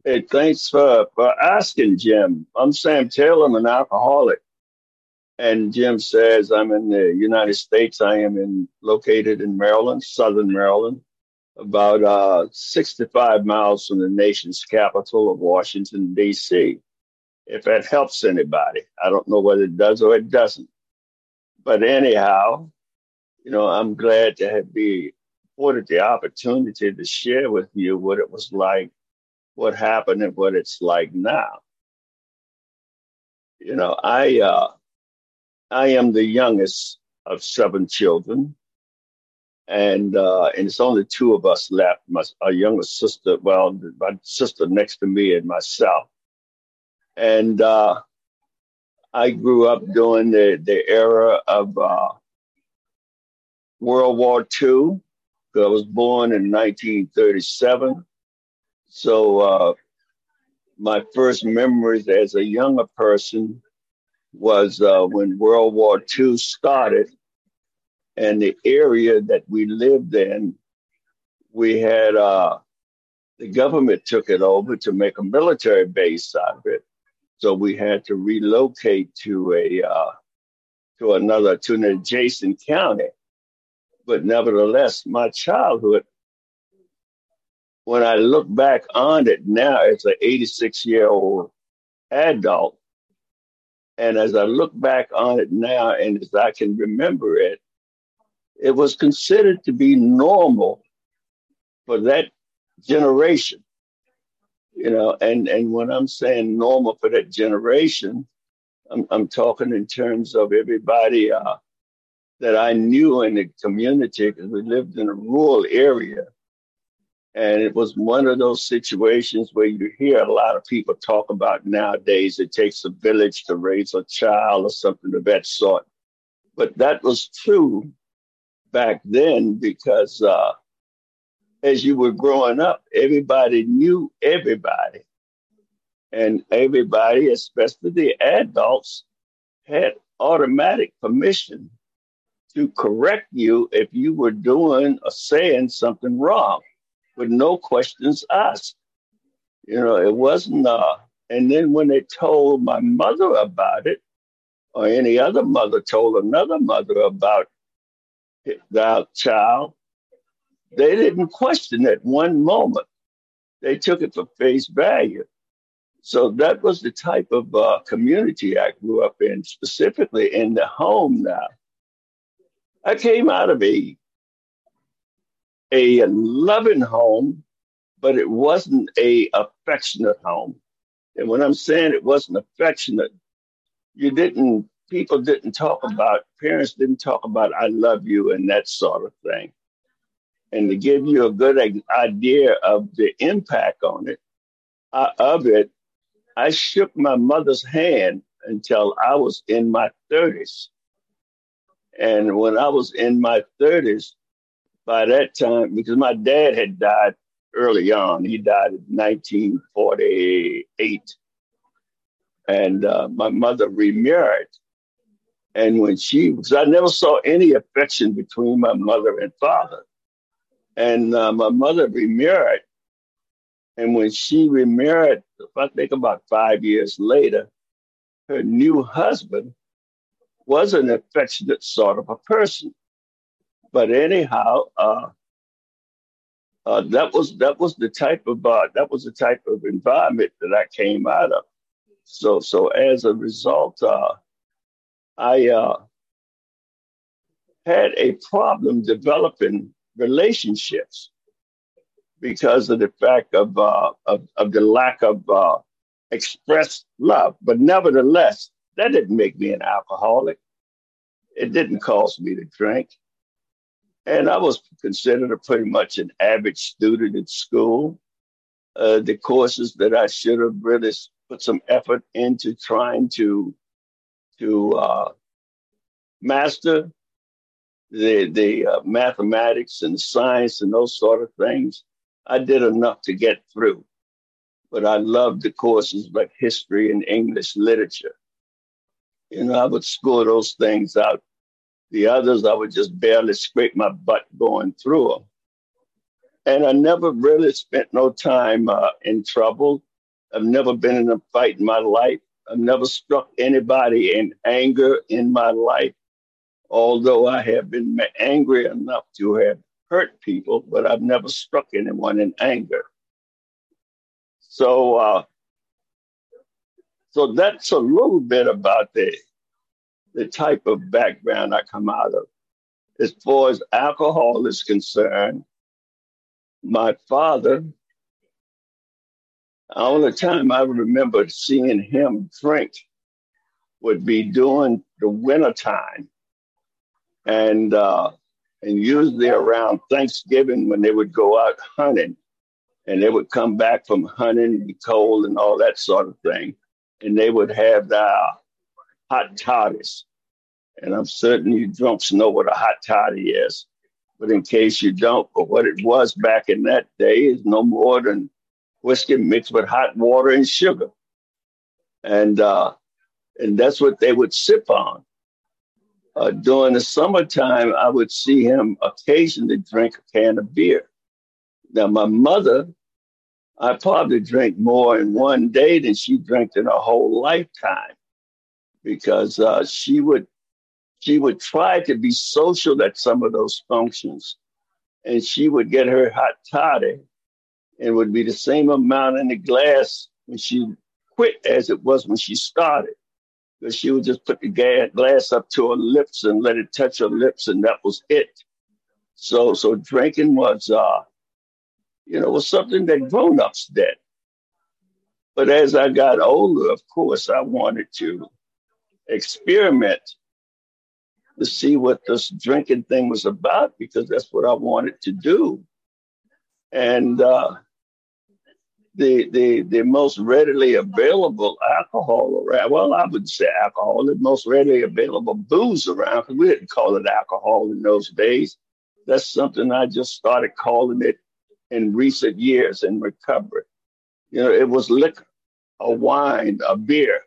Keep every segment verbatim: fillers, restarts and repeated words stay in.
Hey, thanks for, for asking, Jim. I'm Sam Taylor. I'm an alcoholic. And Jim says I'm in the United States. I am in located in Maryland, Southern Maryland, about uh, sixty-five miles from the nation's capital of Washington, D C. If that helps anybody, I don't know whether it does or it doesn't. But anyhow, you know, I'm glad to have be afforded the opportunity to share with you what it was like, what happened, and what it's like now. You know, I uh, I am the youngest of seven children, and uh, and it's only two of us left. My our younger sister, well, my sister next to me and myself. And uh, I grew up during the the era of uh, World War Two. I was born in nineteen thirty-seven, so uh, my first memories as a younger person was uh, when World War Two started, and the area that we lived in, we had uh, the government took it over to make a military base out of it. So we had to relocate to a uh, to another to an adjacent county. But nevertheless, my childhood, when I look back on it now as an eighty-six year old adult, and as I look back on it now, and as I can remember it, it was considered to be normal for that generation. You know, and and when I'm saying normal for that generation, I'm I'm talking in terms of everybody uh, that I knew in the community because we lived in a rural area, and it was one of those situations where you hear a lot of people talk about nowadays. It takes a village to raise a child or something of that sort, but that was true back then because uh, as you were growing up, everybody knew everybody, and everybody, especially the adults, had automatic permission to correct you if you were doing or saying something wrong with no questions asked. You know, it wasn't, uh, and then when they told my mother about it, or any other mother told another mother about their child, they didn't question it one moment. They took it for face value. So that was the type of uh, community I grew up in, specifically in the home now. I came out of a a loving home, but it wasn't a affectionate home. And when I'm saying it wasn't affectionate, you didn't people didn't talk about parents didn't talk about I love you and that sort of thing. And to give you a good idea of the impact on it uh, of it, I shook my mother's hand until I was in my thirties. And when I was in my thirties, by that time, because my dad had died early on, he died in nineteen forty-eight, and uh, my mother remarried. And when she, because I never saw any affection between my mother and father, and uh, my mother remarried. And when she remarried, if I think about five years later, her new husband was an affectionate sort of a person. But anyhow, uh, uh, that was that was the type of uh, that was the type of environment that I came out of. So so as a result, uh, I uh, had a problem developing relationships because of the fact of uh, of, of the lack of uh, expressed love. But nevertheless, that didn't make me an alcoholic. It didn't cause me to drink. And I was considered a pretty much an average student in school. Uh, the courses that I should have really put some effort into trying to to uh, master the the uh, mathematics and science and those sort of things, I did enough to get through. But I loved the courses like history and English literature. You know, I would score those things out. The others, I would just barely scrape my butt going through them. And I never really spent no time uh, in trouble. I've never been in a fight in my life. I've never struck anybody in anger in my life, although I have been angry enough to have hurt people, but I've never struck anyone in anger. So, uh, so that's a little bit about the the type of background I come out of. As far as alcohol is concerned, my father, the only time I remember seeing him drink would be during the winter time, and uh, and usually around Thanksgiving when they would go out hunting, and they would come back from hunting, be cold and all that sort of thing, and they would have the hot toddies. And I'm certain you drunks know what a hot toddy is, but in case you don't, or what it was back in that day is no more than whiskey mixed with hot water and sugar, and uh, and that's what they would sip on. Uh, during the summertime, I would see him occasionally drink a can of beer. Now, my mother, I probably drank more in one day than she drank in her whole lifetime, because uh, she would she would try to be social at some of those functions, and she would get her hot toddy, and it would be the same amount in the glass when she quit as it was when she started. Because she would just put the glass up to her lips and let it touch her lips, and that was it. So, so drinking was, uh, you know, was something that grown-ups did. But as I got older, of course, I wanted to experiment to see what this drinking thing was about, because that's what I wanted to do. And uh, the the the most readily available alcohol around, well, I wouldn't say alcohol, the most readily available booze around, because we didn't call it alcohol in those days. That's something I just started calling it in recent years in recovery. You know, it was liquor, a wine, a beer.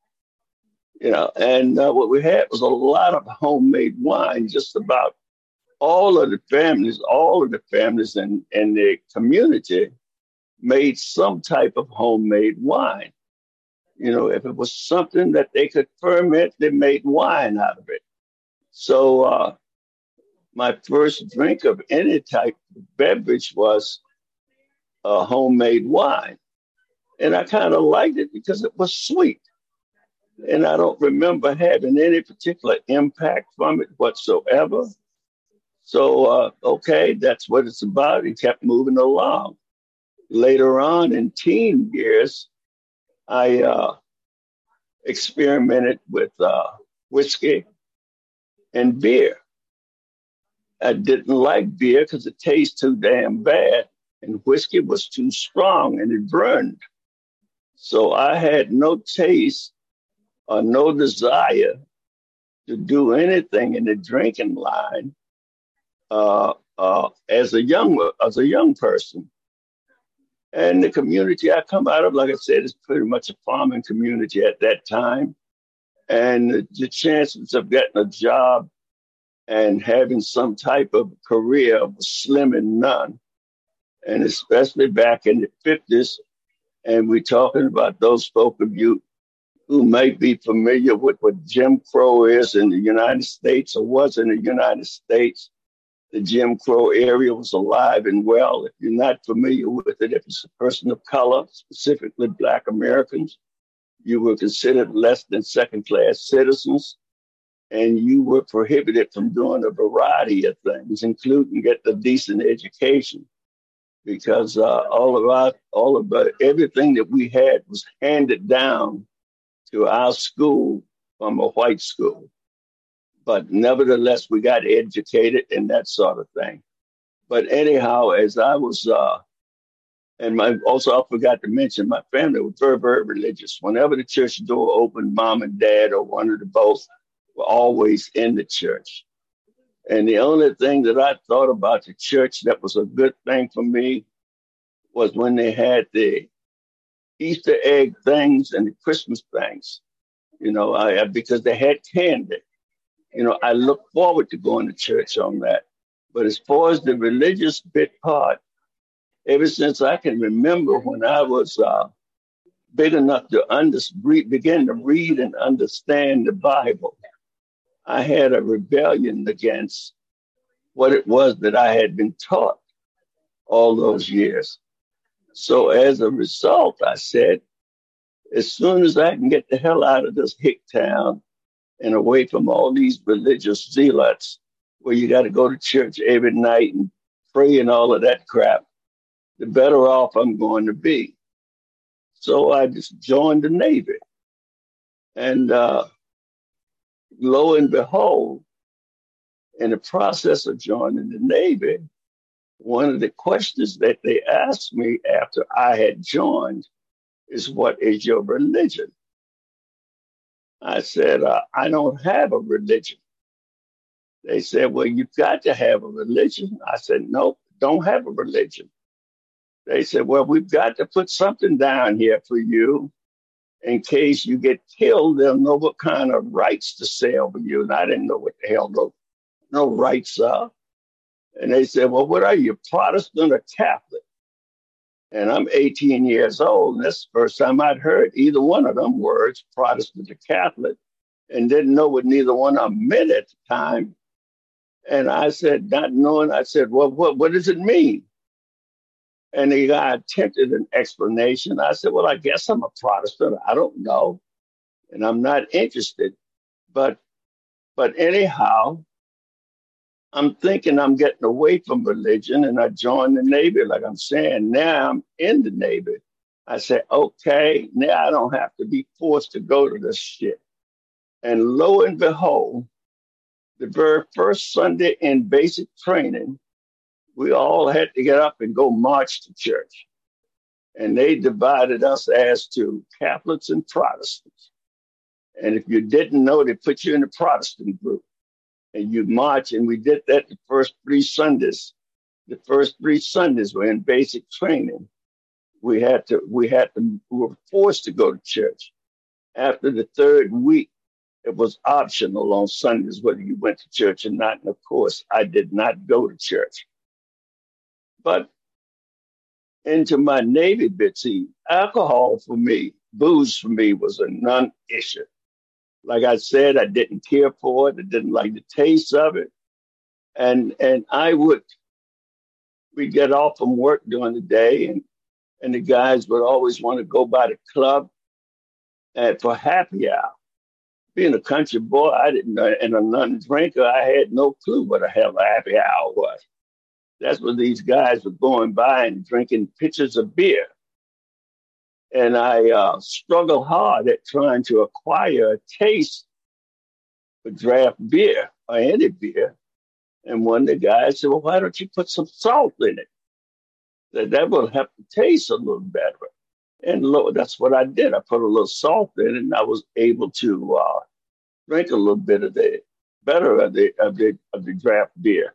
You know, and uh, what we had was a lot of homemade wine. Just about all of the families, all of the families in, in the community made some type of homemade wine. You know, if it was something that they could ferment, they made wine out of it. So uh, my first drink of any type of beverage was a homemade wine. And I kind of liked it because it was sweet. And I don't remember having any particular impact from it whatsoever. So, uh, okay, that's what it's about. It kept moving along. Later on in teen years, I uh, experimented with uh, whiskey and beer. I didn't like beer because it tastes too damn bad, and whiskey was too strong and it burned. So I had no taste or no desire to do anything in the drinking line uh, uh, as a young as a young person. And the community I come out of, like I said, is pretty much a farming community at that time. And the, the chances of getting a job and having some type of career was slim and none. And especially back in the fifties, and we're talking about those folk of you who might be familiar with what Jim Crow is in the United States or was in the United States. The Jim Crow area was alive and well. If you're not familiar with it, if it's a person of color, specifically Black Americans, you were considered less than second-class citizens, and you were prohibited from doing a variety of things, including getting a decent education, because uh, all of our, all of uh, everything that we had was handed down to our school from a white school. But nevertheless, we got educated and that sort of thing. But anyhow, as I was, uh, and my, also I forgot to mention, my family was very, very religious. Whenever the church door opened, mom and dad or one of the both were always in the church. And the only thing that I thought about the church that was a good thing for me was when they had the Easter egg things and the Christmas things, you know, I, because they had candy. You know, I look forward to going to church on that. But as far as the religious bit part, ever since I can remember when I was uh, big enough to under, read, begin to read and understand the Bible. I had a rebellion against what it was that I had been taught all those years. So as a result, I said, as soon as I can get the hell out of this hick town and away from all these religious zealots where you got to go to church every night and pray and all of that crap, the better off I'm going to be. So I just joined the Navy. And uh, lo and behold, in the process of joining the Navy, one of the questions that they asked me after I had joined is, what is your religion? I said, uh, I don't have a religion. They said, well, you've got to have a religion. I said, nope, don't have a religion. They said, well, we've got to put something down here for you in case you get killed. They'll know what kind of rights to say over you. And I didn't know what the hell no, no rights are. And they said, well, what are you, Protestant or Catholic? And I'm eighteen years old. And that's the first time I'd heard either one of them words, Protestant or Catholic, and didn't know what neither one of them meant at the time. And I said, not knowing, I said, well, what, what does it mean? And the guy attempted an explanation. I said, well, I guess I'm a Protestant. I don't know. And I'm not interested. But, but anyhow, I'm thinking I'm getting away from religion, and I joined the Navy, like I'm saying. Now I'm in the Navy. I said, okay, now I don't have to be forced to go to this shit. And lo and behold, the very first Sunday in basic training, we all had to get up and go march to church. And they divided us as to Catholics and Protestants. And if you didn't know, they put you in the Protestant group. And you march, and we did that the first three Sundays. The first three Sundays were in basic training. We had to, we had to, we were forced to go to church. After the third week, it was optional on Sundays whether you went to church or not. And of course, I did not go to church. But into my Navy bit, see, alcohol for me, booze for me was a non-issue. Like I said, I didn't care for it. I didn't like the taste of it. And and I would, we'd get off from work during the day, and, and the guys would always want to go by the club and for happy hour. Being a country boy, I didn't know, and a non-drinker, I had no clue what the hell a happy hour was. That's what these guys were going by and drinking pitchers of beer. And I uh, struggled hard at trying to acquire a taste for draft beer or any beer. And one of the guys said, well, why don't you put some salt in it? That that will have to taste a little better. And lo, that's what I did. I put a little salt in it, and I was able to uh, drink a little bit of the better of the of the of the draft beer.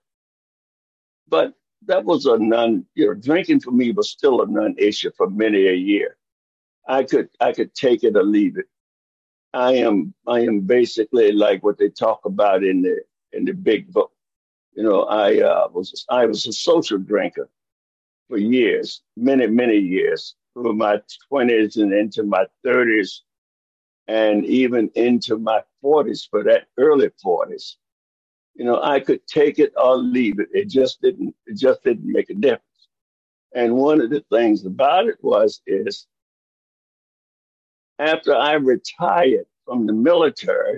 But that was a non, you know, drinking for me was still a non-issue for many a year. I could I could take it or leave it. I am I am basically like what they talk about in the in the big book. You know, I uh, was I was a social drinker for years, many many years, through my twenties and into my thirties, and even into my forties. For that early forties, you know, I could take it or leave it. It just didn't it just didn't make a difference. And one of the things about it was is after I retired from the military,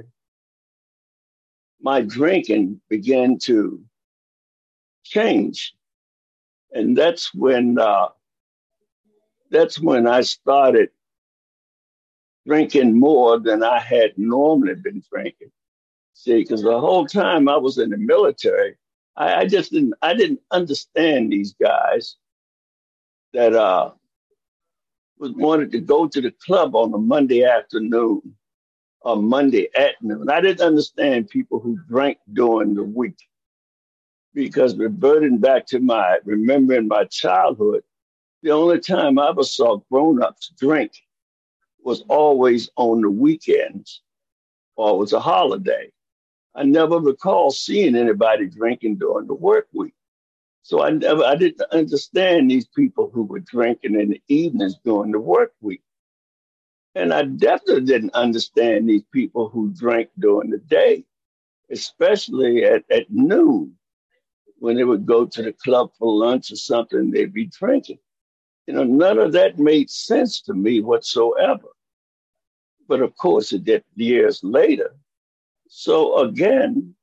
my drinking began to change. And that's when uh, that's when I started drinking more than I had normally been drinking. See, because the whole time I was in the military, I, I just didn't I didn't understand these guys that uh was wanted to go to the club on a Monday afternoon or Monday at noon. I didn't understand people who drank during the week, because reverting back to my remembering my childhood, the only time I ever saw grown-ups drink was always on the weekends or it was a holiday. I never recall seeing anybody drinking during the work week. So I never, I didn't understand these people who were drinking in the evenings during the work week. And I definitely didn't understand these people who drank during the day, especially at, at noon when they would go to the club for lunch or something, they'd be drinking. You know, none of that made sense to me whatsoever. But of course, it did years later. So again,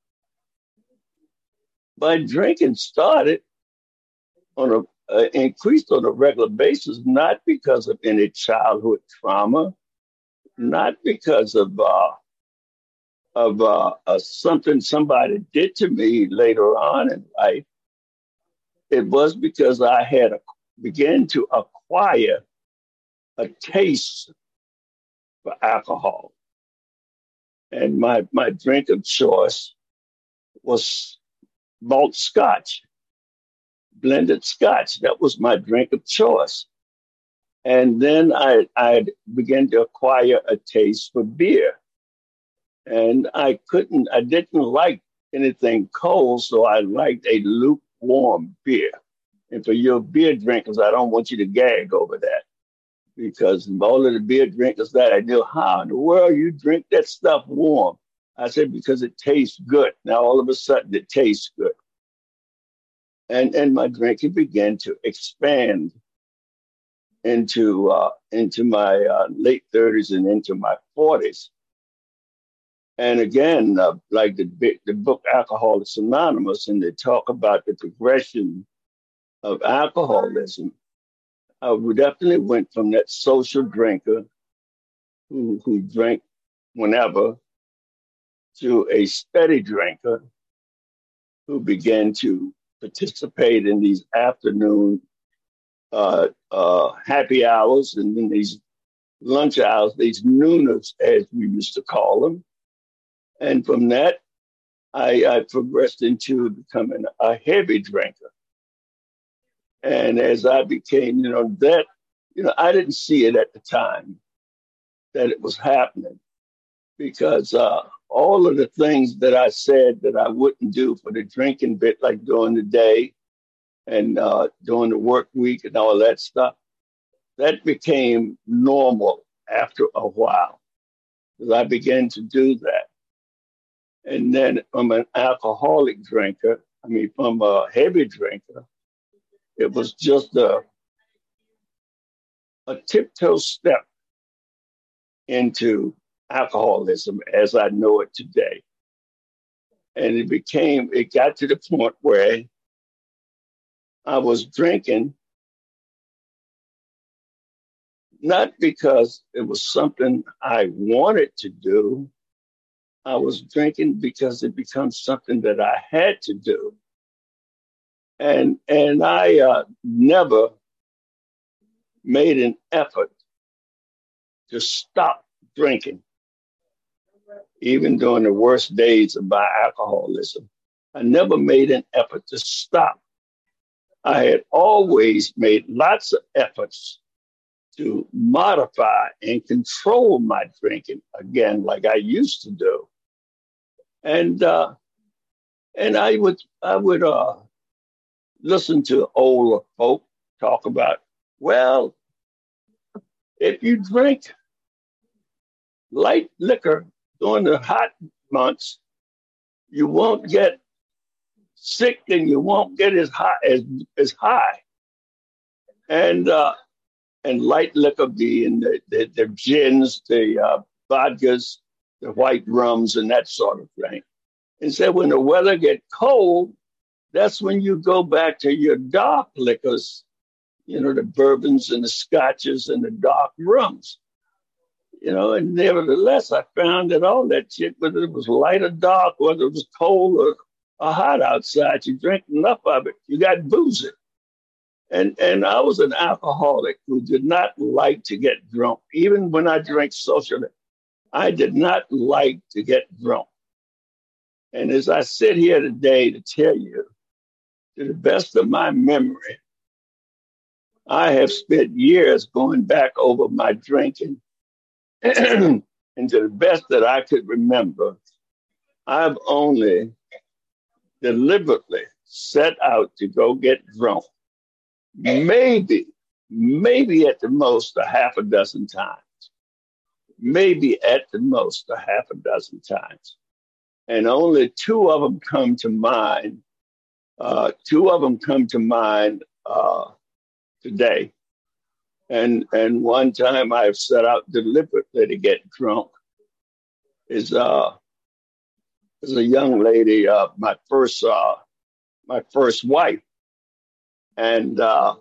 my drinking started on a uh, increased on a regular basis, not because of any childhood trauma, not because of uh, of uh, uh, something somebody did to me later on in life. It was because I had a, began to acquire a taste for alcohol, and my my drink of choice was malt scotch, blended scotch. That was my drink of choice. And then I I began to acquire a taste for beer, and I couldn't, I didn't like anything cold, so I liked a lukewarm beer. And for your beer drinkers, I don't want you to gag over that because all of the beer drinkers that I knew, how in the world you drink that stuff warm? I said, because it tastes good. Now all of a sudden it tastes good. And and my drinking began to expand into uh, into my uh, late thirties and into my forties. And again, uh, like the the book Alcoholics Anonymous, and they talk about the progression of alcoholism. I definitely went from that social drinker who who drank whenever to a steady drinker who began to participate in these afternoon uh, uh, happy hours and then these lunch hours, these nooners, as we used to call them. And from that, I, I progressed into becoming a heavy drinker. And as I became, you know, that, you know, I didn't see it at the time that it was happening because uh, all of the things that I said that I wouldn't do for the drinking bit, like during the day and uh, during the work week and all that stuff, that became normal after a while because I began to do that. And then from an alcoholic drinker, I mean, from a heavy drinker, it was just a, a tiptoe step into alcoholism as I know it today. And it became, it got to the point where I was drinking, not because it was something I wanted to do. I was drinking because it becomes something that I had to do. And, and I uh, never made an effort to stop drinking, even during the worst days of my alcoholism. I never made an effort to stop. I had always made lots of efforts to modify and control my drinking again, like I used to do. And uh, and I would I would uh, listen to older folk talk about, well, if you drink light liquor during the hot months, you won't get sick and you won't get as high as as high. And uh, and light liquor being the, the, the gins, the uh, vodkas, the white rums, and that sort of thing. And said when the weather get cold, that's when you go back to your dark liquors, you know, the bourbons and the scotches and the dark rums. You know, and nevertheless, I found that all that shit, whether it was light or dark, whether it was cold or, or hot outside, you drink enough of it, you got boozy. And and I was an alcoholic who did not like to get drunk. Even when I drank socially, I did not like to get drunk. And as I sit here today to tell you, to the best of my memory, I have spent years going back over my drinking. And to the best that I could remember, I've only deliberately set out to go get drunk. Maybe, maybe at the most a half a dozen times. maybe at the most a half a dozen times. And only two of them come to mind. Uh, two of them come to mind uh, today. And and one time I've set out deliberately to get drunk is uh is a young lady, uh, my first uh my first wife, and uh,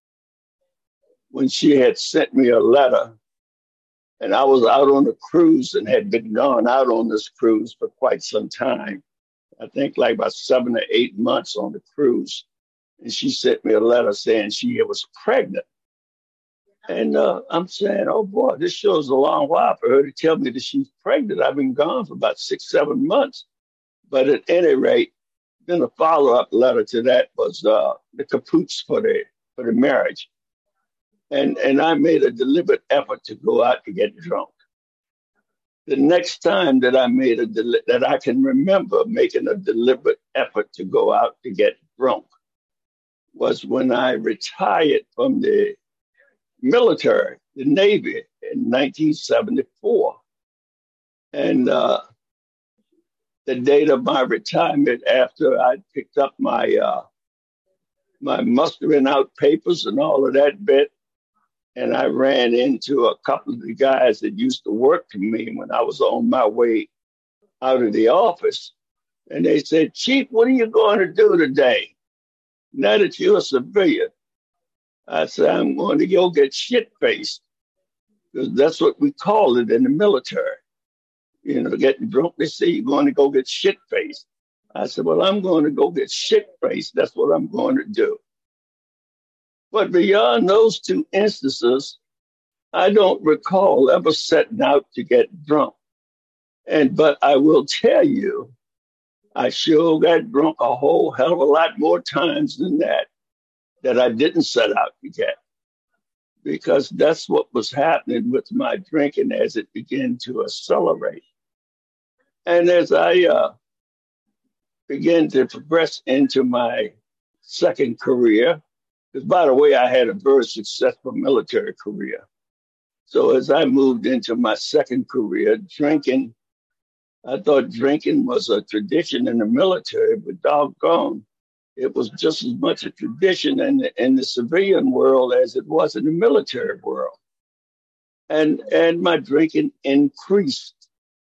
when she had sent me a letter, and I was out on a cruise and had been gone out on this cruise for quite some time. I think like about seven or eight months on the cruise, and she sent me a letter saying she was pregnant. And uh, I'm saying, oh boy, this shows a long while for her to tell me that she's pregnant. I've been gone for about six, seven months. But at any rate, then a follow-up letter to that was uh, the caputs for the for the marriage. And and I made a deliberate effort to go out to get drunk. The next time that I made a deli- that I can remember making a deliberate effort to go out to get drunk was when I retired from the military, the Navy, in nineteen seventy-four. And uh, the date of my retirement, after I picked up my uh, my mustering out papers and all of that bit, and I ran into a couple of the guys that used to work for me when I was on my way out of the office. And they said, Chief, what are you going to do today? Now that you're a civilian. I said, I'm going to go get shit-faced, because that's what we call it in the military. You know, getting drunk, they say you're going to go get shit-faced. I said, well, I'm going to go get shit-faced. That's what I'm going to do. But beyond those two instances, I don't recall ever setting out to get drunk. And but I will tell you, I sure got drunk a whole hell of a lot more times than that, that I didn't set out to get. Because that's what was happening with my drinking as it began to accelerate. And as I uh, began to progress into my second career, because by the way, I had a very successful military career. So as I moved into my second career, drinking, I thought drinking was a tradition in the military, but doggone, it was just as much a tradition in the, in the civilian world as it was in the military world. And, and my drinking increased.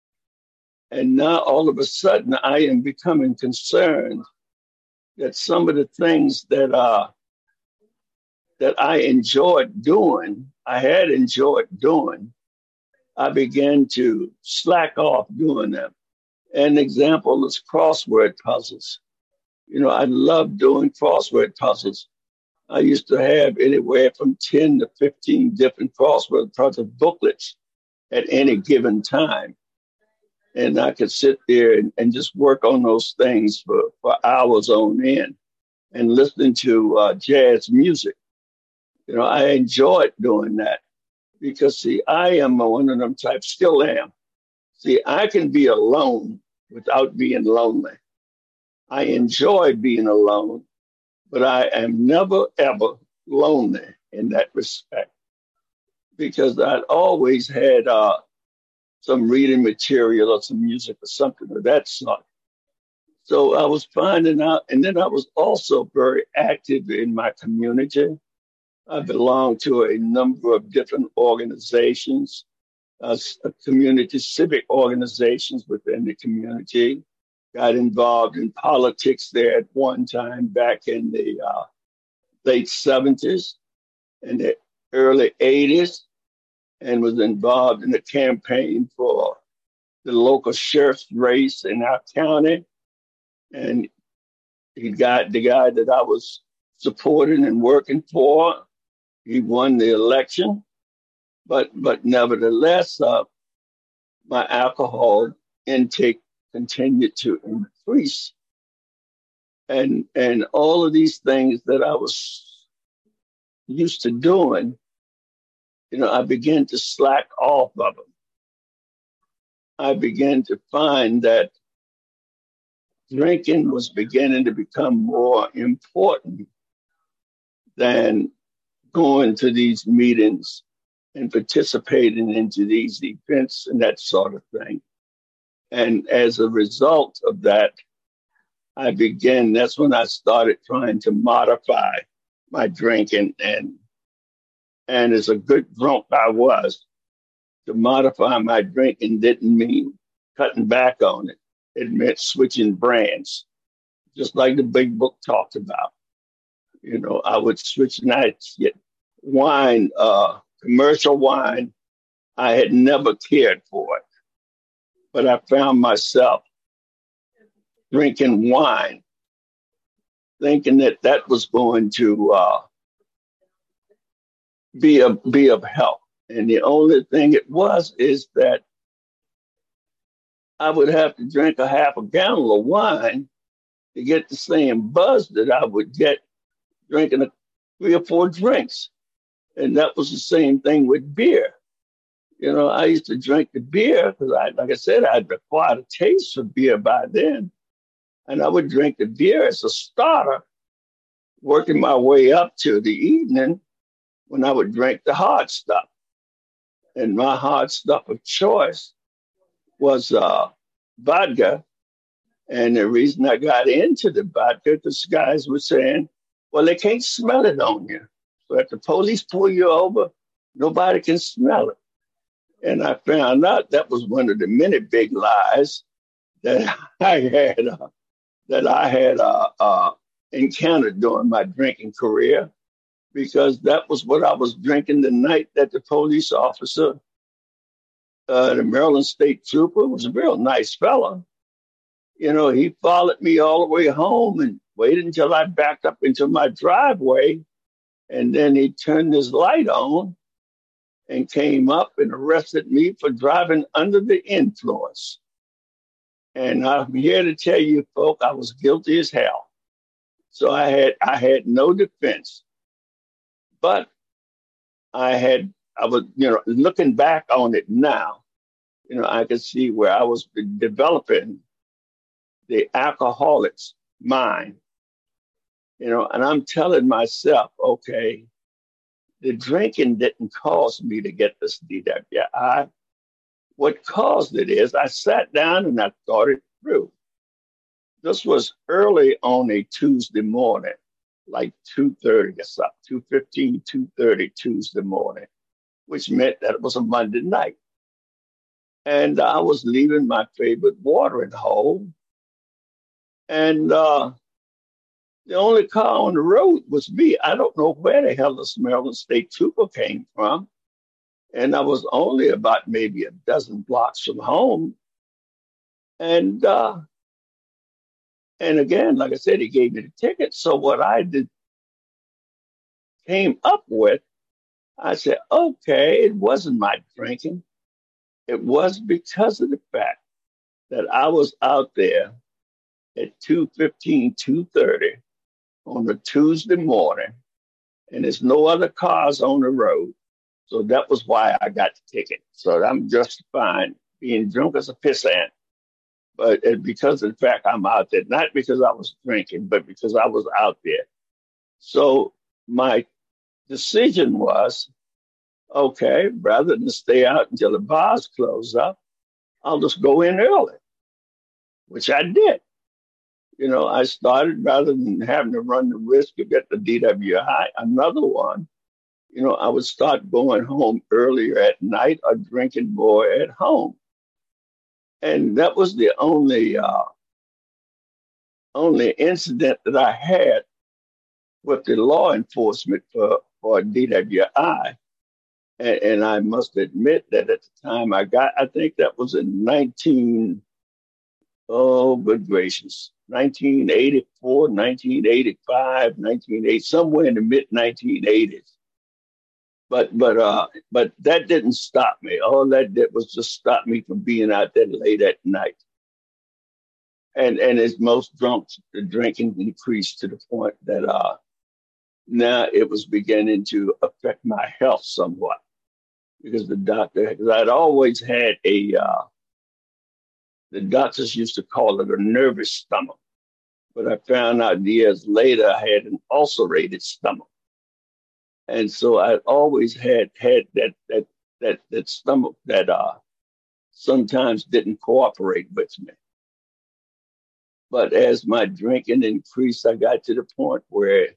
And now all of a sudden I am becoming concerned that some of the things that uh, that I enjoyed doing, I had enjoyed doing, I began to slack off doing them. An example is crossword puzzles. You know, I love doing crossword puzzles. I used to have anywhere from ten to fifteen different crossword puzzle booklets at any given time. And I could sit there and, and just work on those things for, for hours on end and listening to uh, jazz music. You know, I enjoyed doing that because, see, I am one of them types, still am. See, I can be alone without being lonely. I enjoy being alone, but I am never, ever lonely in that respect because I'd always had uh, some reading material or some music or something of that sort. So I was finding out, and then I was also very active in my community. I belong to a number of different organizations, uh, community civic organizations within the community. Got involved in politics there at one time back in the uh, late seventies and the early eighties, and was involved in the campaign for the local sheriff's race in our county. And he got the guy that I was supporting and working for. He won the election, but but nevertheless, uh, my alcohol intake continued to increase, and and all of these things that I was used to doing, you know, I began to slack off of them. I began to find that drinking was beginning to become more important than going to these meetings and participating into these events and that sort of thing. And as a result of that, I began, that's when I started trying to modify my drinking. And, and as a good drunk I was, to modify my drinking didn't mean cutting back on it. It meant switching brands, just like the big book talked about. You know, I would switch nights, get wine, uh, commercial wine. I had never cared for it, but I found myself drinking wine, thinking that that was going to uh, be a, be of help. And the only thing it was is that I would have to drink a half a gallon of wine to get the same buzz that I would get drinking a, three or four drinks. And that was the same thing with beer. You know, I used to drink the beer because, I, like I said, I'd acquired a taste for beer by then. And I would drink the beer as a starter, working my way up to the evening when I would drink the hard stuff. And my hard stuff of choice was uh, vodka. And the reason I got into the vodka, because guys were saying, well, they can't smell it on you. So if the police pull you over, nobody can smell it. And I found out that was one of the many big lies that I had uh, that I had uh, uh, encountered during my drinking career, because that was what I was drinking the night that the police officer, uh, the Maryland State Trooper, was a real nice fella. You know, he followed me all the way home and waited until I backed up into my driveway. And then he turned his light on and came up and arrested me for driving under the influence. And I'm here to tell you, folk, I was guilty as hell. So I had I had no defense. But I had, I was, you know, looking back on it now, you know, I could see where I was developing the alcoholic's mind, you know, and I'm telling myself, okay, the drinking didn't cause me to get this D W I. What caused it is I sat down and I thought it through. This was early on a Tuesday morning, like two thirty or something, two fifteen, two thirty Tuesday morning, which meant that it was a Monday night. And I was leaving my favorite watering hole. And uh, the only car on the road was me. I don't know where the hell this Maryland State Trooper came from. And I was only about maybe a dozen blocks from home. And uh, and again, like I said, he gave me the ticket. So what I did came up with, I said, okay, it wasn't my drinking. It was because of the fact that I was out there at two fifteen, two thirty on a Tuesday morning, and there's no other cars on the road. So that was why I got the ticket. So I'm justifying being drunk as a pissant. But it, because of the fact I'm out there, not because I was drinking, but because I was out there. So my decision was, okay, rather than stay out until the bars close up, I'll just go in early, which I did. You know, I started, rather than having to run the risk of getting the D W I, another one, you know, I would start going home earlier at night or drinking more at home. And that was the only uh, only incident that I had with the law enforcement for, for D W I. And, and I must admit that at the time I got, I think that was in nineteen, oh, good gracious, nineteen eighty-four, nineteen eighty-five, nineteen eighty, somewhere in the mid nineteen eighties. But but uh but that didn't stop me. All that did was just stop me from being out there late at night. And and as most drunks, the drinking increased to the point that uh now it was beginning to affect my health somewhat, because the doctor, because I'd always had a uh, the doctors used to call it a nervous stomach, but I found out years later I had an ulcerated stomach. And so I always had had that that that that stomach that uh sometimes didn't cooperate with me. But as my drinking increased, I got to the point where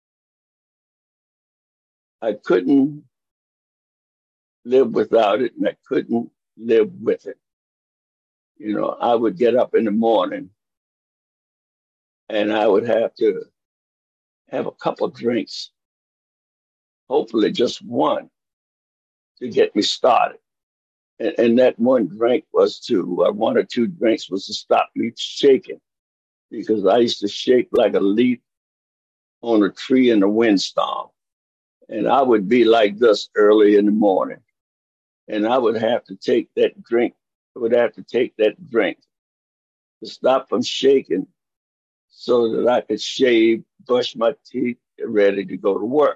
I couldn't live without it and I couldn't live with it. You know, I would get up in the morning and I would have to have a couple of drinks, hopefully just one, to get me started. And, and that one drink was to, uh, one or two drinks was to stop me shaking because I used to shake like a leaf on a tree in a windstorm. And I would be like this early in the morning. And I would have to take that drink, I would have to take that drink to stop from shaking so that I could shave, brush my teeth, get ready to go to work.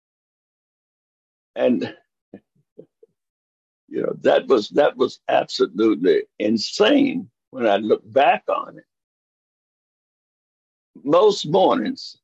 And you know, that was that was absolutely insane when I look back on it. Most mornings,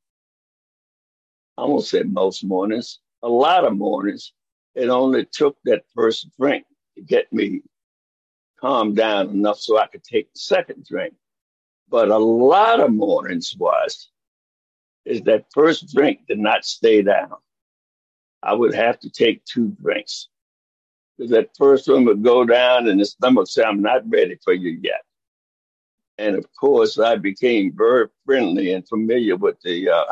I won't say most mornings, a lot of mornings, it only took that first drink to get me calmed down enough so I could take the second drink. But a lot of mornings was is that first drink did not stay down. I would have to take two drinks because that first one would go down and the stomach said, I'm not ready for you yet. And of course, I became very friendly and familiar with the uh,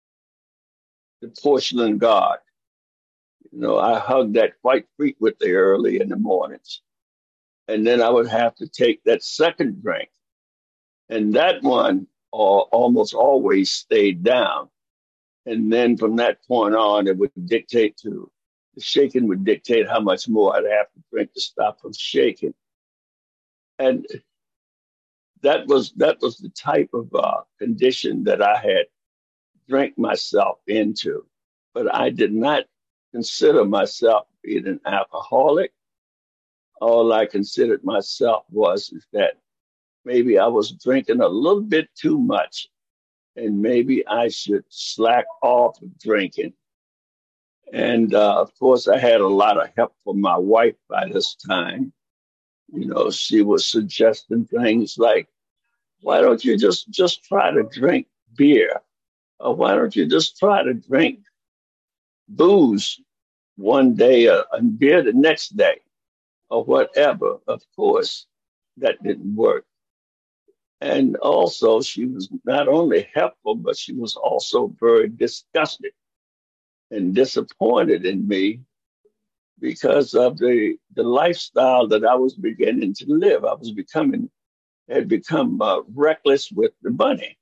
the porcelain god. You know, I hugged that quite frequently early in the mornings. And then I would have to take that second drink. And that one uh, almost always stayed down. And then from that point on, it would dictate to, the shaking would dictate how much more I'd have to drink to stop from shaking. And that was that was the type of uh, condition that I had drank myself into. But I did not consider myself being an alcoholic. All I considered myself was is that maybe I was drinking a little bit too much and maybe I should slack off of drinking. And uh, of course, I had a lot of help from my wife by this time. You know, she was suggesting things like, why don't you just, just try to drink beer? Or why don't you just try to drink booze one day uh, and beer the next day or whatever? Of course, that didn't work. And also, she was not only helpful, but she was also very disgusted and disappointed in me because of the the lifestyle that I was beginning to live. I was becoming had become uh, reckless with the money,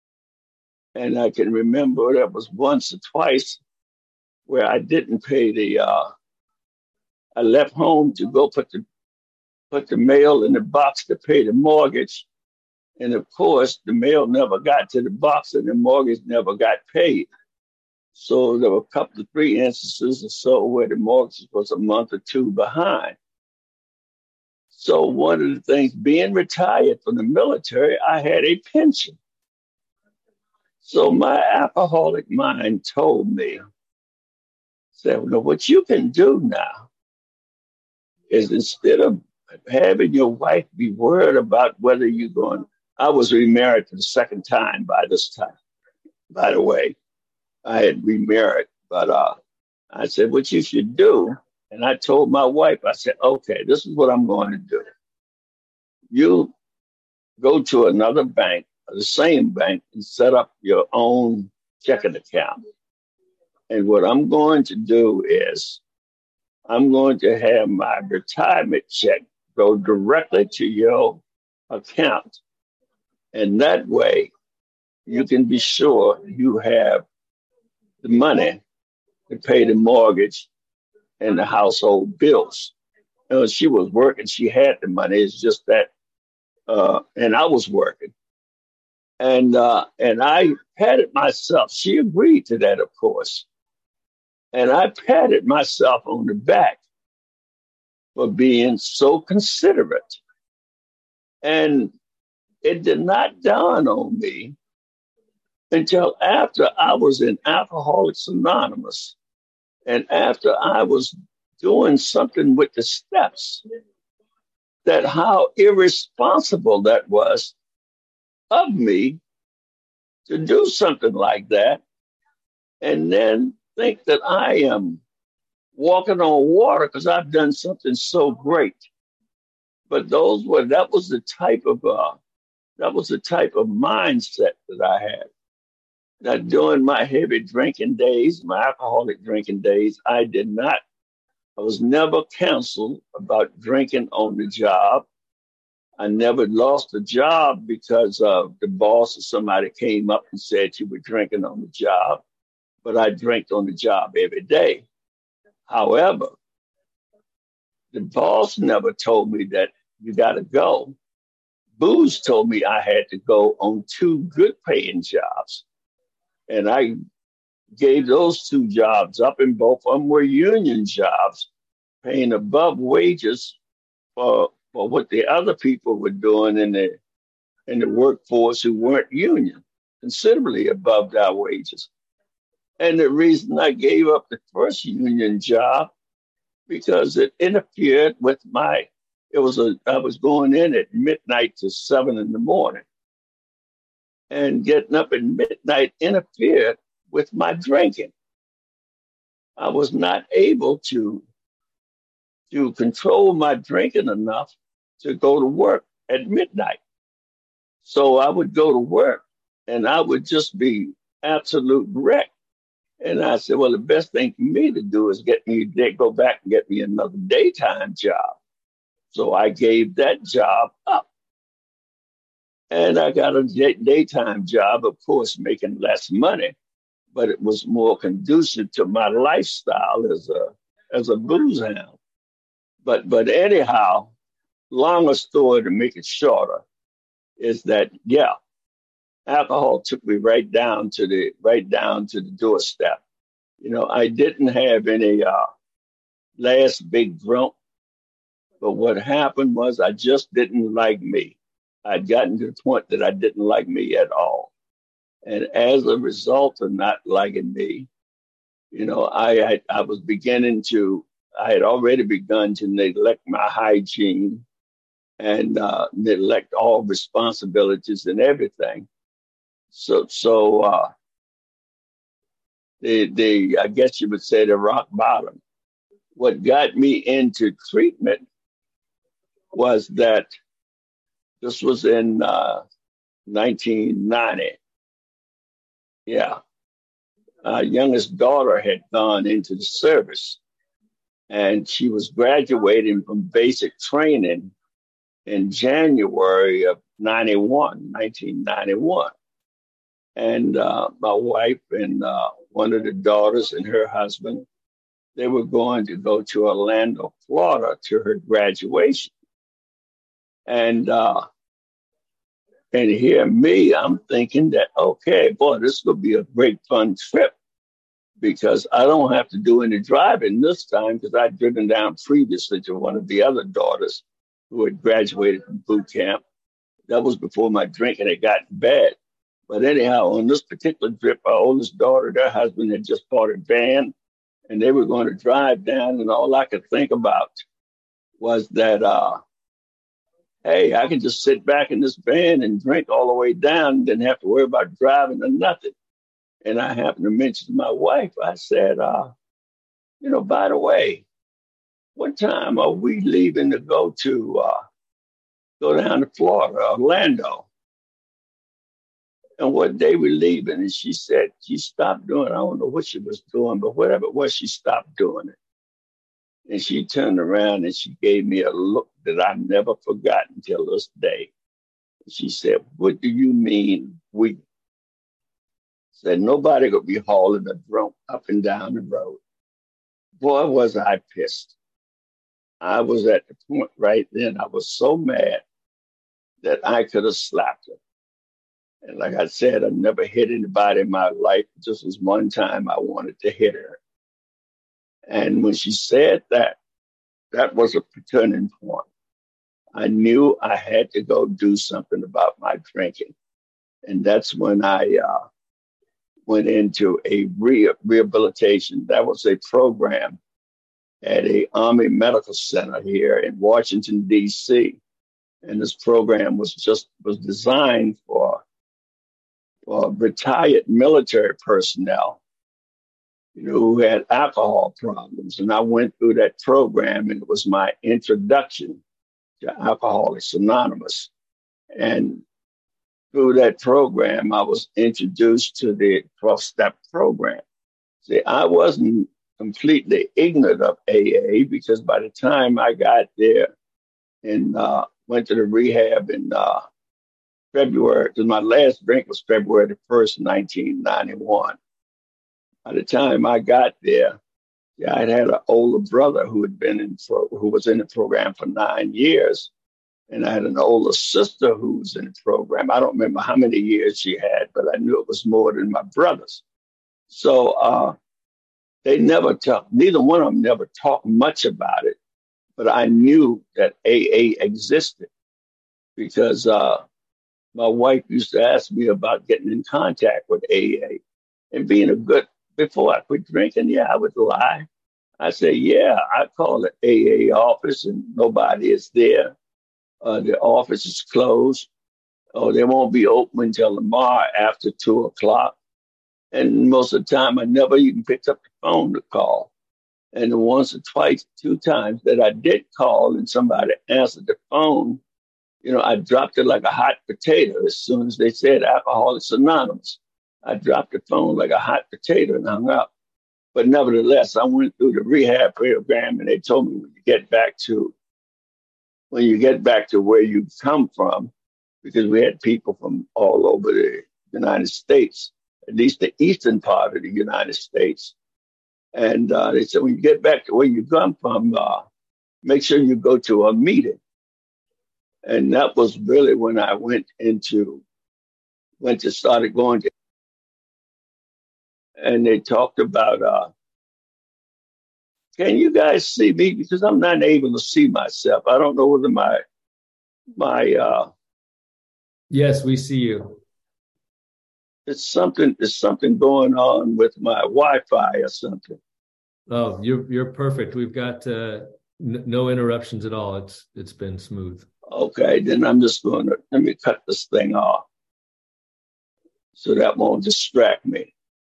and I can remember there was once or twice where I didn't pay the. Uh, I left home to go put the put the mail in the box to pay the mortgage, and of course the mail never got to the box, and the mortgage never got paid. So there were a couple of three instances or so where the mortgage was a month or two behind. So one of the things, being retired from the military, I had a pension. So my alcoholic mind told me, said, well, what you can do now is instead of having your wife be worried about whether you're going, I was remarried for the second time by this time, by the way. I had remarried, but uh, I said, what you should do, and I told my wife, I said, okay, this is what I'm going to do. You go to another bank, the same bank, and set up your own checking account. And what I'm going to do is I'm going to have my retirement check go directly to your account. And that way you can be sure you have the money to pay the mortgage and the household bills. You know, she was working, she had the money. It's just that, uh, and I was working. And uh, and I patted myself. She agreed to that, of course. And I patted myself on the back for being so considerate. And it did not dawn on me until after I was in Alcoholics Anonymous And after I was doing something with the steps, that how irresponsible that was of me to do something like that and then think that I am walking on water because I've done something so great. But those were that was the type of uh, that was the type of mindset that I had. That during my heavy drinking days, my alcoholic drinking days, I did not. I was never counseled about drinking on the job. I never lost a job because uh, the boss or somebody came up and said you were drinking on the job, but I drank on the job every day. However, the boss never told me that you got to go. Booze told me I had to go on two good paying jobs. And I gave those two jobs up, and both of them were union jobs, paying above wages for, for what the other people were doing in the in the workforce who weren't union, considerably above their wages. And the reason I gave up the first union job because it interfered with my. It was a. I was going in at midnight to seven in the morning, and getting up at midnight interfered with my drinking. I was not able to to control my drinking enough to go to work at midnight. So I would go to work, and I would just be absolute wreck. And I said, well, the best thing for me to do is get me go back and get me another daytime job. So I gave that job up. And I got a day- daytime job, of course, making less money, but it was more conducive to my lifestyle as a as a booze hound. But but anyhow, longer story to make it shorter is that yeah, alcohol took me right down to the right down to the doorstep. You know, I didn't have any uh, last big drunk, but what happened was I just didn't like me. I'd gotten to the point that I didn't like me at all. And as a result of not liking me, you know, I, I I was beginning to, I had already begun to neglect my hygiene and uh, neglect all responsibilities and everything. So, so uh, the the I guess you would say the rock bottom. What got me into treatment was that this was in uh, nineteen ninety. Yeah, our youngest daughter had gone into the service, and she was graduating from basic training in January of ninety-one, nineteen ninety-one. And uh, my wife and uh, one of the daughters and her husband, they were going to go to Orlando, Florida to her graduation. And uh, and here me, I'm thinking that, okay, boy, this will be a great fun trip because I don't have to do any driving this time because I'd driven down previously to one of the other daughters who had graduated from boot camp. That was before my drinking had gotten bad. But anyhow, on this particular trip, our oldest daughter, their husband had just bought a van and they were going to drive down. And all I could think about was that, uh, hey, I can just sit back in this van and drink all the way down, didn't have to worry about driving or nothing. And I happened to mention to my wife, I said, uh, you know, by the way, what time are we leaving to go to uh, go down to Florida, Orlando? And what day we leaving? And she said she stopped doing. I don't know what she was doing, but whatever it was, she stopped doing it. And she turned around and she gave me a look that I never forgot until this day. She said, "What do you mean we?" Said nobody could be hauling a drunk up and down the road. Boy, was I pissed. I was at the point right then. I was so mad that I could have slapped her. And like I said, I never hit anybody in my life. Just was one time I wanted to hit her. And when she said that, that was a turning point. I knew I had to go do something about my drinking. And that's when I uh, went into a re- rehabilitation. That was a program at a Army Medical Center here in Washington, D C. And this program was just was designed for, for retired military personnel, you know, who had alcohol problems. And I went through that program, and it was my introduction to Alcoholics Anonymous. And through that program, I was introduced to the twelve-step program. See, I wasn't completely ignorant of A A, because by the time I got there and uh, went to the rehab in uh, February, because my last drink was February the first, nineteen ninety-one. By the time I got there, yeah, I had an older brother who had been in for, who was in the program for nine years. And I had an older sister who was in the program. I don't remember how many years she had, but I knew it was more than my brothers. So uh, they never talked, neither one of them never talked much about it, but I knew that A A existed because uh, my wife used to ask me about getting in contact with A A and being a good, before I quit drinking, yeah, I would lie. I say, yeah, I call the A A office and nobody is there. Uh, the office is closed, or they won't be open until tomorrow after two o'clock. And most of the time, I never even picked up the phone to call. And the once or twice, two times that I did call and somebody answered the phone, you know, I dropped it like a hot potato as soon as they said Alcoholics Anonymous. I dropped the phone like a hot potato and hung up. But nevertheless, I went through the rehab program, and they told me when you get back to when you get back to where you come from, because we had people from all over the United States, at least the eastern part of the United States. And uh, they said, when you get back to where you come from, uh, make sure you go to a meeting. And that was really when I went into, went to started going to, and they talked about, uh, can you guys see me? Because I'm not able to see myself. I don't know whether my, my, uh, Yes, we see you. it's something, there's something going on with my Wi-Fi or something. Oh, you're you're perfect. We've got uh, n- no interruptions at all. It's it's been smooth. Okay, then I'm just going to, let me cut this thing off so that won't distract me.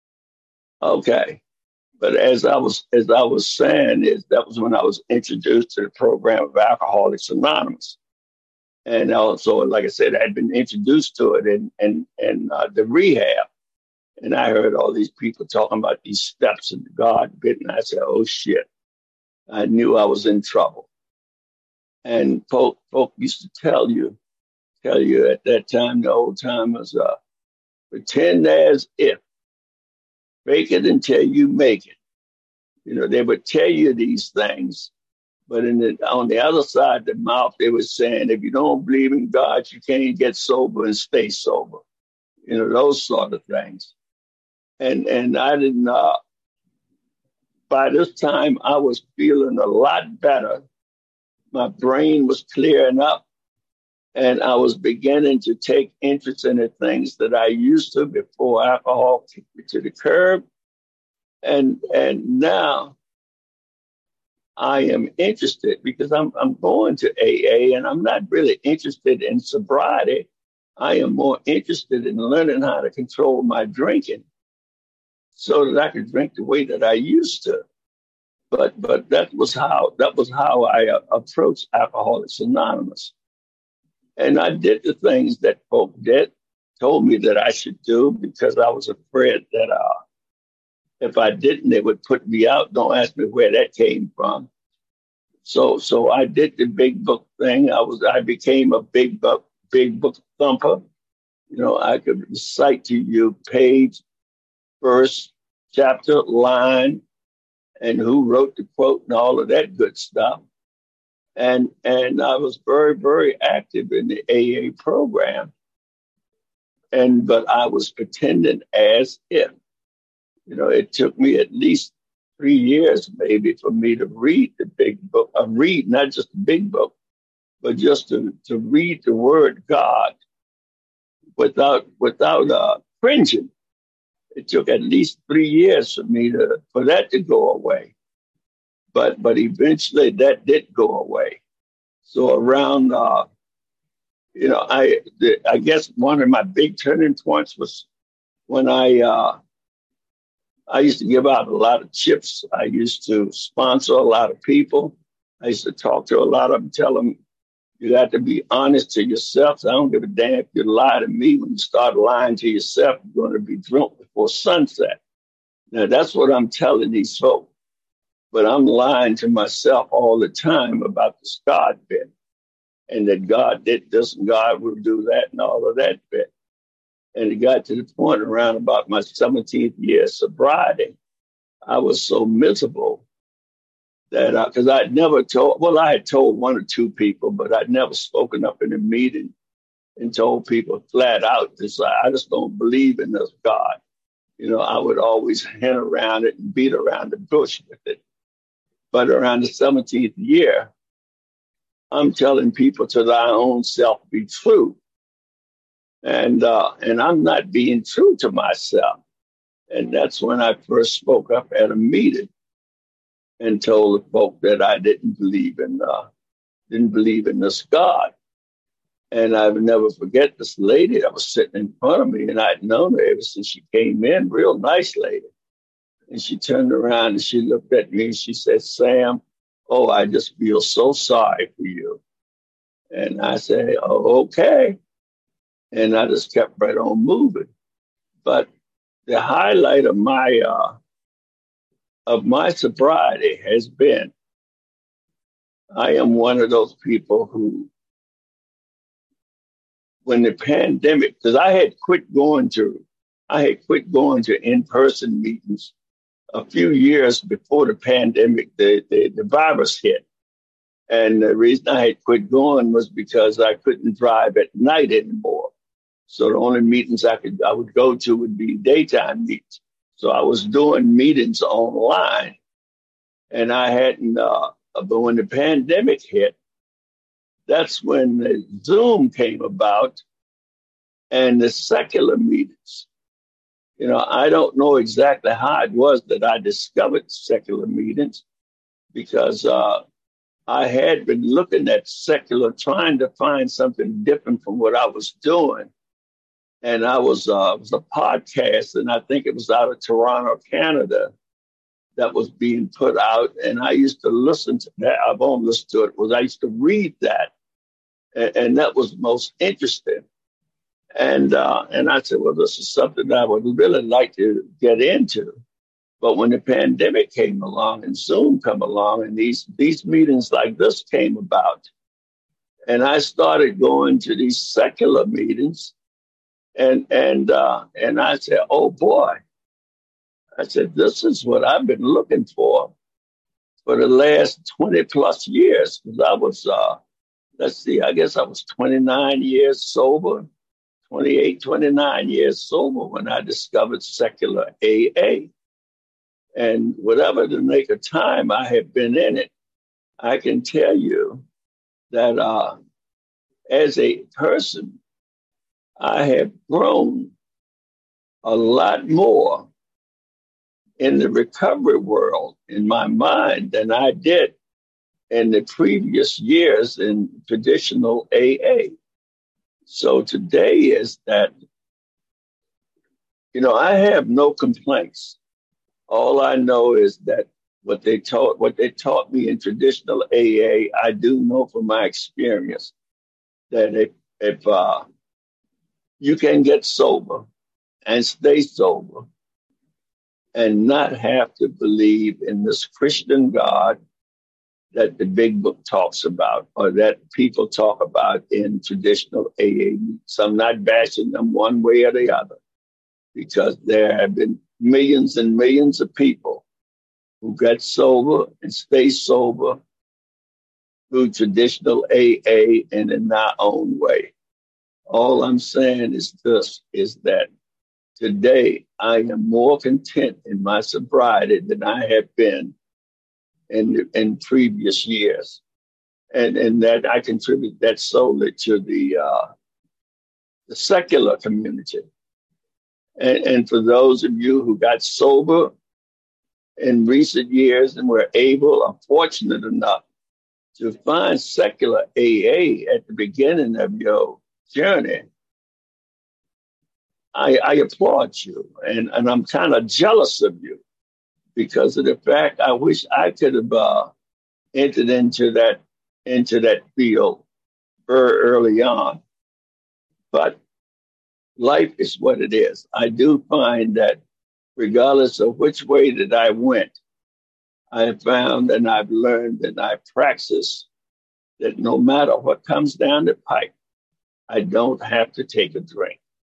Okay. But as I was as I was saying, is that was when I was introduced to the program of Alcoholics Anonymous, and also, like I said, I had been introduced to it in in, in uh, the rehab, and I heard all these people talking about these steps and God bit, and I said, "Oh shit!" I knew I was in trouble. And folk, folk used to tell you, tell you at that time, the old timers, uh, pretend as if, fake it until you make it. You know, they would tell you these things, but in the, on the other side of the mouth, they were saying, if you don't believe in God, you can't get sober and stay sober. You know, those sort of things. And and I didn't, uh, by this time, I was feeling a lot better. My brain was clearing up, and I was beginning to take interest in the things that I used to before alcohol kicked me to the curb. And and now I am interested because I'm I'm going to A A, and I'm not really interested in sobriety. I am more interested in learning how to control my drinking so that I could drink the way that I used to. But but that was how that was how I uh, approached Alcoholics Anonymous, and I did the things that folk did told me that I should do because I was afraid that uh, if I didn't, they would put me out. Don't ask me where that came from. So, so I did the big book thing. I was, I became a big book, big book thumper. You know, I could recite to you page, verse, chapter, line, and who wrote the quote and all of that good stuff. And and I was very, very active in the A A program. And but I was pretending as if, you know, it took me at least three years maybe for me to read the big book. I read not just the big book, but just to, to read the word God without without uh, cringing. It took at least three years for me to for that to go away. But but eventually that did go away. So around, uh, you know, I the, I guess one of my big turning points was when I uh, I used to give out a lot of chips. I used to sponsor a lot of people. I used to talk to a lot of them, tell them you got to be honest to yourself. So I don't give a damn if you lie to me. When you start lying to yourself, you're going to be drunk before sunset. Now that's what I'm telling these folks. But I'm lying to myself all the time about this God bit, and that God did this and God will do that and all of that bit. And it got to the point around about my seventeenth year of sobriety, I was so miserable that because I'd never told, well, I had told one or two people, but I'd never spoken up in a meeting and told people flat out, this, I just don't believe in this God. You know, I would always hint around it and beat around the bush with it. But around the seventeenth year, I'm telling people to thy own self be true. And uh, and I'm not being true to myself. And that's when I first spoke up at a meeting and told the folk that I didn't believe in uh, didn't believe in this God. And I would never forget this lady that was sitting in front of me, and I'd known her ever since she came in, real nice lady. And she turned around and she looked at me and she said, Sam, oh, I just feel so sorry for you. And I said, oh, okay. And I just kept right on moving. But the highlight of my uh, of my sobriety has been, I am one of those people who, when the pandemic, because I had quit going to, I had quit going to in-person meetings a few years before the pandemic, the, the, the virus hit. And the reason I had quit going was because I couldn't drive at night anymore. So the only meetings I could I would go to would be daytime meetings. So I was doing meetings online, and I hadn't. Uh, but when the pandemic hit, that's when the Zoom came about, and the secular meetings. You know, I don't know exactly how it was that I discovered secular meetings, because uh, I had been looking at secular, trying to find something different from what I was doing. And I was, uh, it was a podcast, and I think it was out of Toronto, Canada, that was being put out. And I used to listen to that. I've only listened to it, was I used to read that. And, and that was most interesting. And uh, and I said, well, this is something that I would really like to get into. But when the pandemic came along and Zoom come along, and these these meetings like this came about, and I started going to these secular meetings, and and uh, and I said, oh boy, I said, this is what I've been looking for for the last twenty plus years. Because I was, uh, let's see, I guess I was twenty-nine years sober. twenty-eight, twenty-nine years sober when I discovered secular A A. And whatever the make of time I have been in it, I can tell you that uh, as a person, I have grown a lot more in the recovery world in my mind than I did in the previous years in traditional A A. So today is that, you know, I have no complaints. All I know is that what they taught, what they taught me in traditional A A, I do know from my experience that if if uh, you can get sober and stay sober and not have to believe in this Christian God that the big book talks about, or that people talk about in traditional A A meetings. I'm not bashing them one way or the other, because there have been millions and millions of people who got sober and stay sober through traditional A A and in their own way. All I'm saying is this, is that today I am more content in my sobriety than I have been in, in previous years. And, and that I contribute that solely to the, uh, the secular community. And, and for those of you who got sober in recent years and were able, are fortunate enough to find secular A A at the beginning of your journey, I, I applaud you. And, and I'm kind of jealous of you because of the fact I wish I could have uh, entered into that into that field very early on. But life is what it is. I do find that regardless of which way that I went, I have found and I've learned and I practice that no matter what comes down the pipe, I don't have to take a drink.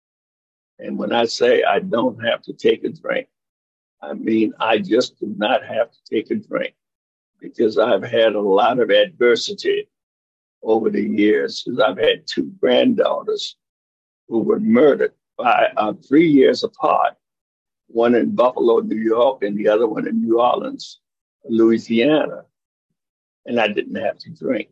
And when I say I don't have to take a drink, I mean I just do not have to take a drink because I've had a lot of adversity over the years. Because I've had two granddaughters who were murdered by uh, three years apart, one in Buffalo, New York, and the other one in New Orleans, Louisiana. And I didn't have to drink.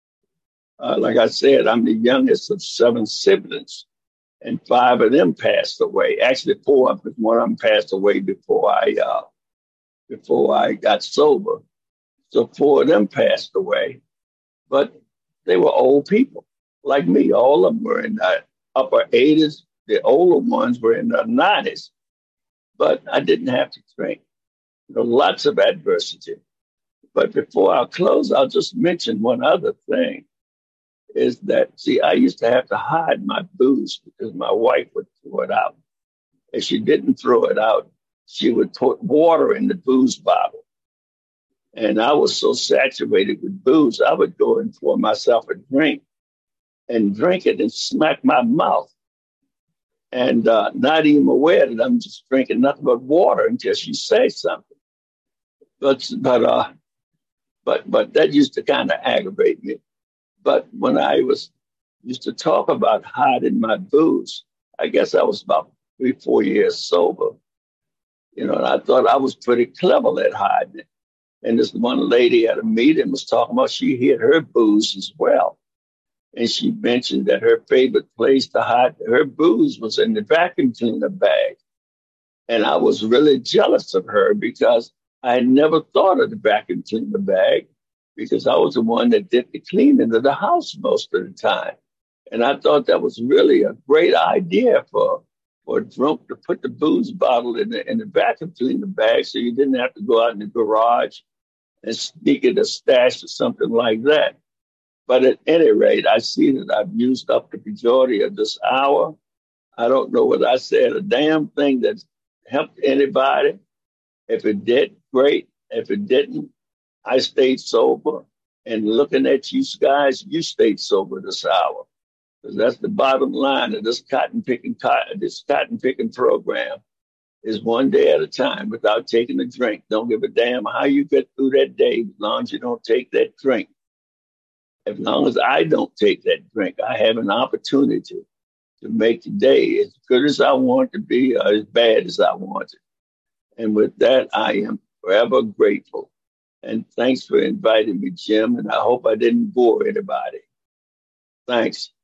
Uh, like I said, I'm the youngest of seven siblings, and five of them passed away. Actually, four, because one of them passed away before I uh, before I got sober. So four of them passed away, but they were old people like me. All of them were in the upper eighties. The older ones were in their nineties, but I didn't have to drink. There were lots of adversity. But before I close, I'll just mention one other thing. Is that, see, I used to have to hide my booze because my wife would throw it out. If she didn't throw it out, she would put water in the booze bottle. And I was so saturated with booze, I would go and pour myself a drink and drink it and smack my mouth. And uh, not even aware that I'm just drinking nothing but water until she says something. But, but, uh, but, but that used to kind of aggravate me. But when I was used to talk about hiding my booze, I guess I was about three, four years sober. You know, and I thought I was pretty clever at hiding it. And this one lady at a meeting was talking about she hid her booze as well. And she mentioned that her favorite place to hide her booze was in the vacuum cleaner bag. And I was really jealous of her because I had never thought of the vacuum cleaner bag, because I was the one that did the cleaning of the house most of the time. And I thought that was really a great idea for, for a drunk to put the booze bottle in the, in the vacuum cleaner bag so you didn't have to go out in the garage and sneak it a stash or something like that. But at any rate, I see that I've used up the majority of this hour. I don't know whether I said a damn thing that helped anybody. If it did, great. If it didn't, I stayed sober, and looking at you guys, you stayed sober this hour, because that's the bottom line of this cotton picking, this cotton picking program is one day at a time without taking a drink. Don't give a damn how you get through that day, as long as you don't take that drink. As long as I don't take that drink, I have an opportunity to make the day as good as I want to be or as bad as I want it. And with that, I am forever grateful. And thanks for inviting me, Jim. And I hope I didn't bore anybody. Thanks.